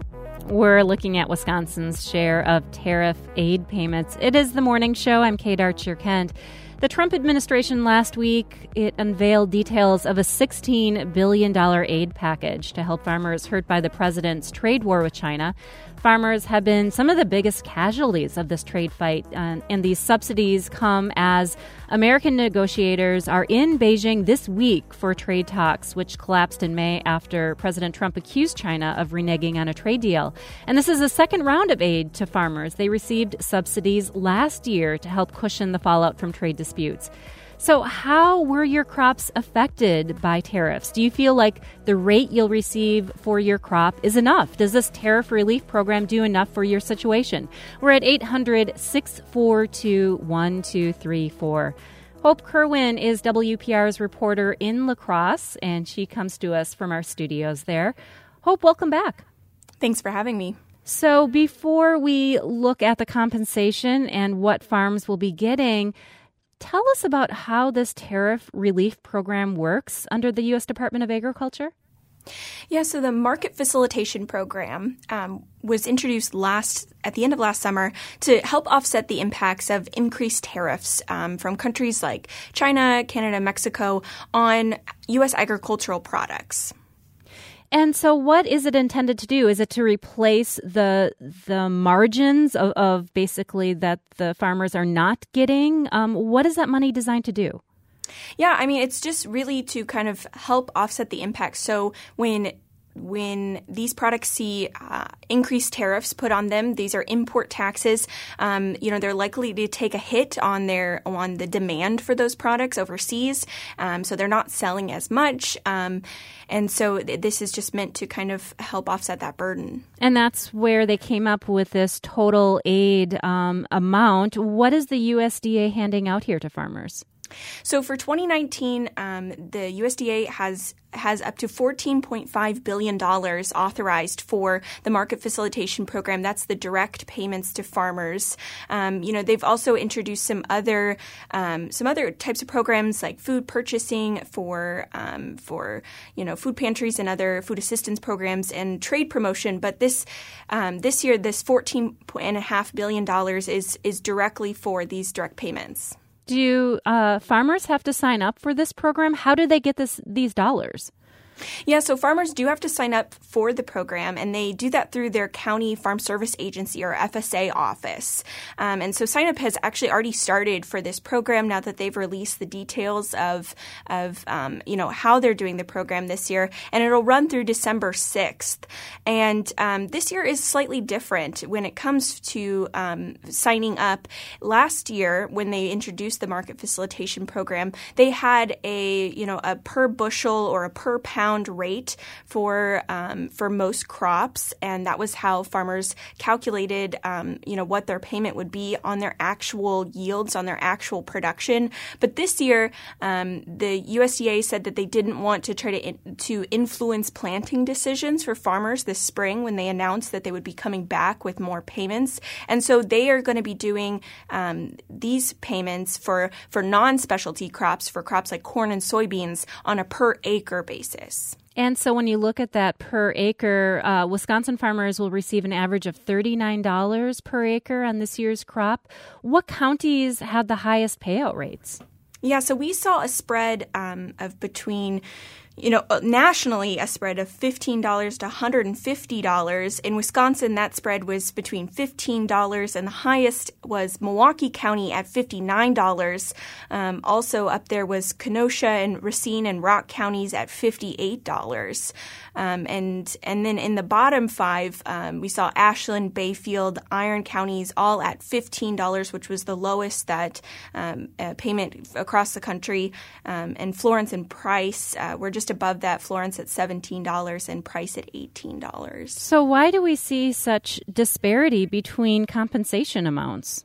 We're looking at Wisconsin's share of tariff aid payments. It is the morning show. I'm Kate Archer-Kent. The Trump administration last week, it unveiled details of a $16 billion aid package to help farmers hurt by the president's trade war with China. Farmers have been some of the biggest casualties of this trade fight, and these subsidies come as American negotiators are in Beijing this week for trade talks, which collapsed in May after President Trump accused China of reneging on a trade deal. And this is the second round of aid to farmers. They received subsidies last year to help cushion the fallout from trade disputes. So how were your crops affected by tariffs? Do you feel like the rate you'll receive for your crop is enough? Does this tariff relief program do enough for your situation? We're at 800-642-1234. Hope Kerwin is WPR's reporter in La Crosse, and she comes to us from our studios there. Hope, welcome back. Thanks for having me. So before we look at the compensation and what farms will be getting, tell us about how this tariff relief program works under the U.S. Department of Agriculture. Yeah, so the Market Facilitation Program was introduced at the end of last summer to help offset the impacts of increased tariffs from countries like China, Canada, Mexico on U.S. agricultural products. And so what is it intended to do? Is it to replace the margins of basically that the farmers are not getting? What is that money designed to do? Yeah, I mean, it's just really to kind of help offset the impact. So when these products see increased tariffs put on them, these are import taxes. They're likely to take a hit on the demand for those products overseas. So they're not selling as much. And so this is just meant to kind of help offset that burden. And that's where they came up with this total aid amount. What is the USDA handing out here to farmers? So for 2019, the USDA has up to $14.5 billion authorized for the Market Facilitation Program. That's the direct payments to farmers. They've also introduced some other types of programs like food purchasing for food pantries and other food assistance programs and trade promotion. But this year, this $14.5 billion is directly for these direct payments. Do farmers have to sign up for this program? How do they get these dollars? Yeah, so farmers do have to sign up for the program, and they do that through their county farm service agency or FSA office. And so sign up has actually already started for this program now that they've released the details of how they're doing the program this year, and it'll run through December 6th. And this year is slightly different when it comes to signing up. Last year, when they introduced the Market Facilitation Program, they had a per bushel or a per pound rate for most crops, and that was how farmers calculated what their payment would be on their actual yields, on their actual production. But this year, the USDA said that they didn't want to try to influence planting decisions for farmers this spring when they announced that they would be coming back with more payments, and so they are going to be doing these payments for non-specialty crops, for crops like corn and soybeans, on a per acre basis. And so when you look at that per acre, Wisconsin farmers will receive an average of $39 per acre on this year's crop. What counties had the highest payout rates? Yeah, so we saw a spread of between nationally, a spread of $15 to $150. In Wisconsin, that spread was between $15, and the highest was Milwaukee County at $59. Also up there was Kenosha and Racine and Rock counties at $58. And then in the bottom five, we saw Ashland, Bayfield, Iron counties all at $15, which was the lowest that payment across the country. And Florence and Price were just above that. Florence at $17 and Price at $18. So why do we see such disparity between compensation amounts?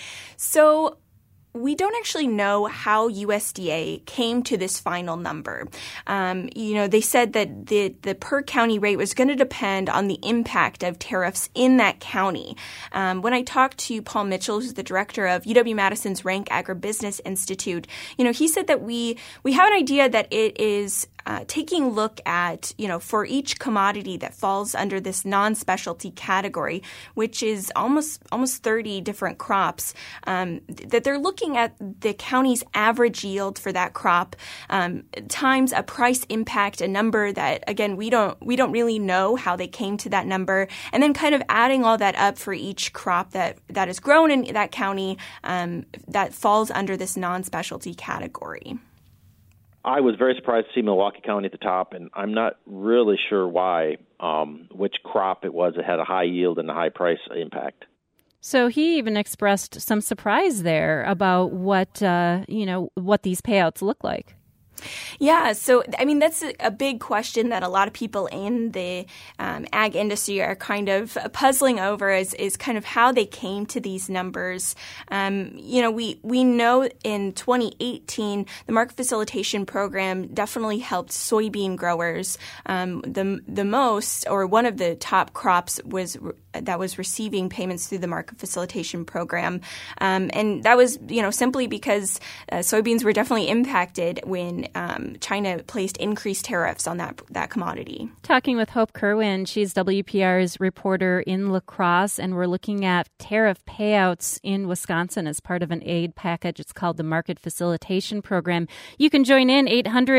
So we don't actually know how USDA came to this final number. They said that the per county rate was going to depend on the impact of tariffs in that county. When I talked to Paul Mitchell, who's the director of UW-Madison's Rank Agribusiness Institute, he said that we have an idea that it is taking a look at, for each commodity that falls under this non-specialty category, which is almost 30 different crops, that they're looking at the county's average yield for that crop times a price impact, a number that, again, we don't really know how they came to that number, and then kind of adding all that up for each crop that is grown in that county that falls under this non-specialty category. I was very surprised to see Milwaukee County at the top, and I'm not really sure why, which crop it was that had a high yield and a high price impact. So he even expressed some surprise there about what these payouts look like. Yeah, so I mean that's a big question that a lot of people in the ag industry are kind of puzzling over is kind of how they came to these numbers. We know in 2018 the market facilitation program definitely helped soybean growers the most, or one of the top crops that was receiving payments through the market facilitation program, and that was simply because soybeans were definitely impacted when China placed increased tariffs on that commodity. Talking with Hope Kerwin, she's WPR's reporter in La Crosse, and we're looking at tariff payouts in Wisconsin as part of an aid package. It's called the Market Facilitation Program. You can join in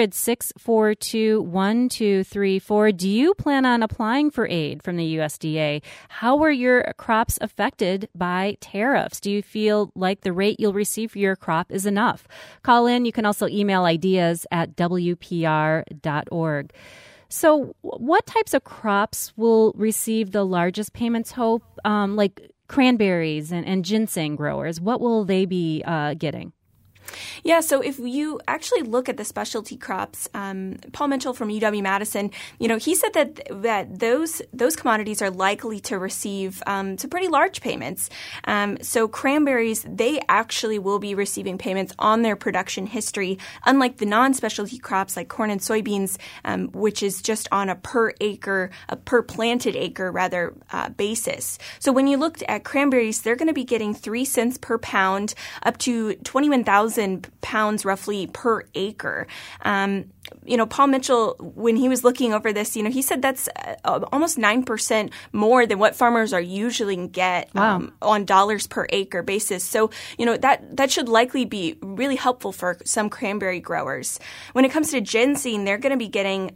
800-642-1234. Do you plan on applying for aid from the USDA? How were your crops affected by tariffs? Do you feel like the rate you'll receive for your crop is enough? Call in. You can also email ideas at WPR.org. So what types of crops will receive the largest payments, Hope? Like cranberries and ginseng growers, what will they be getting? Yeah, so if you actually look at the specialty crops, Paul Mitchell from UW-Madison, he said that those commodities are likely to receive some pretty large payments. So cranberries, they actually will be receiving payments on their production history, unlike the non-specialty crops like corn and soybeans, which is just on a per planted acre rather basis. So when you looked at cranberries, they're going to be getting 3 cents per pound up to 21,000 pounds roughly per acre. Paul Mitchell, when he was looking over this, he said that's almost 9% more than what farmers are usually get on dollars per acre basis. So, that should likely be really helpful for some cranberry growers. When it comes to ginseng, they're going to be getting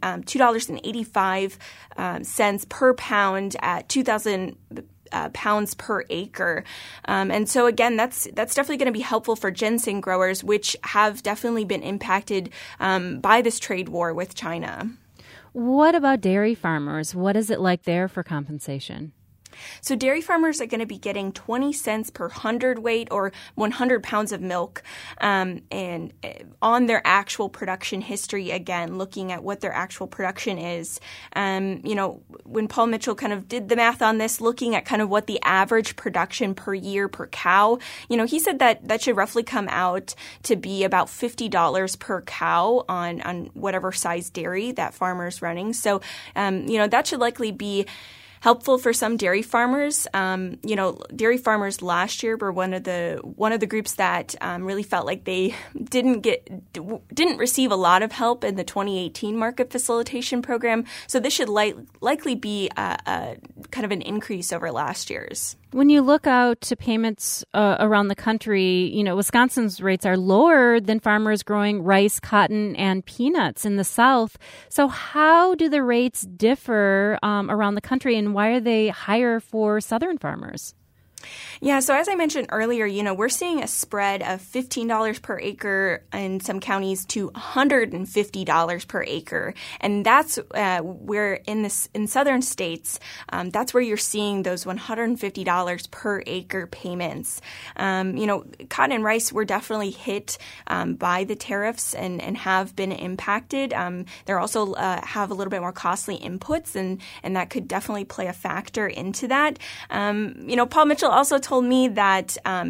$2.85 per pound at 2,000 pounds per acre. And so again, that's definitely going to be helpful for ginseng growers, which have definitely been impacted by this trade war with China. What about dairy farmers? What is it like there for compensation? So dairy farmers are going to be getting 20 cents per hundredweight or 100 pounds of milk, and on their actual production history, again, looking at what their actual production is. When Paul Mitchell kind of did the math on this, looking at kind of what the average production per year per cow, he said that should roughly come out to be about $50 per cow on whatever size dairy that farmer's running. So, that should likely be helpful for some dairy farmers. Dairy farmers last year were one of the groups that really felt like they didn't receive a lot of help in the 2018 market facilitation program. So this should likely be a kind of an increase over last year's. When you look out to payments around the country, Wisconsin's rates are lower than farmers growing rice, cotton, and peanuts in the South. So how do the rates differ around the country, and why are they higher for Southern farmers? Yeah, so as I mentioned earlier, we're seeing a spread of $15 per acre in some counties to $150 per acre. And that's where in southern states, that's where you're seeing those $150 per acre payments. Cotton and rice were definitely hit by the tariffs and have been impacted. They're also have a little bit more costly inputs, and that could definitely play a factor into that. Paul Mitchell also told me that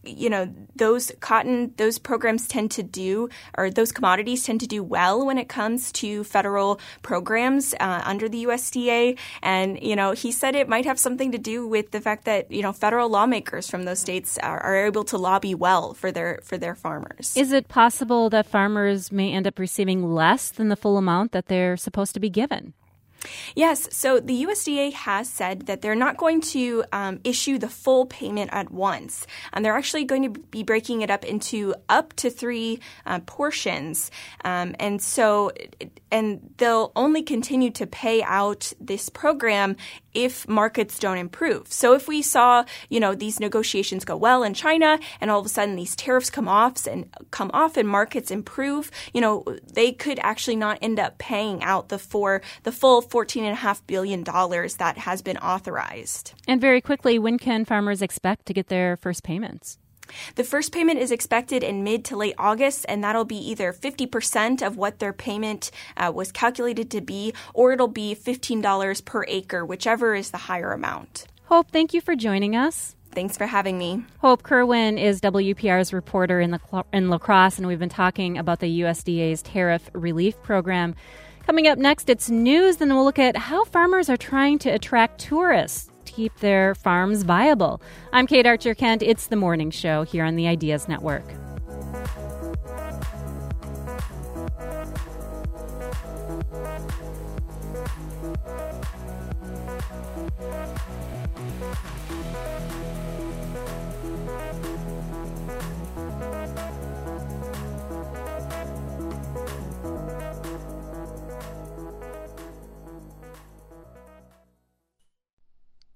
those programs tend to do, or those commodities tend to do well when it comes to federal programs under the USDA. And, he said it might have something to do with the fact that, federal lawmakers from those states are able to lobby well for their farmers. Is it possible that farmers may end up receiving less than the full amount that they're supposed to be given? Yes. So the USDA has said that they're not going to issue the full payment at once. They're actually going to be breaking it up into up to 3 portions. And they'll only continue to pay out this program if markets don't improve. So if we saw, these negotiations go well in China and all of a sudden these tariffs come off and markets improve, they could actually not end up paying out the full $14.5 billion that has been authorized. And very quickly, when can farmers expect to get their first payments? The first payment is expected in mid to late August, and that'll be either 50% of what their payment was calculated to be, or it'll be $15 per acre, whichever is the higher amount. Hope, thank you for joining us. Thanks for having me. Hope Kerwin is WPR's reporter in La Crosse, and we've been talking about the USDA's tariff relief program. Coming up next, it's news, and we'll look at how farmers are trying to attract tourists to keep their farms viable. I'm Kate Archer-Kent. It's The Morning Show here on the Ideas Network.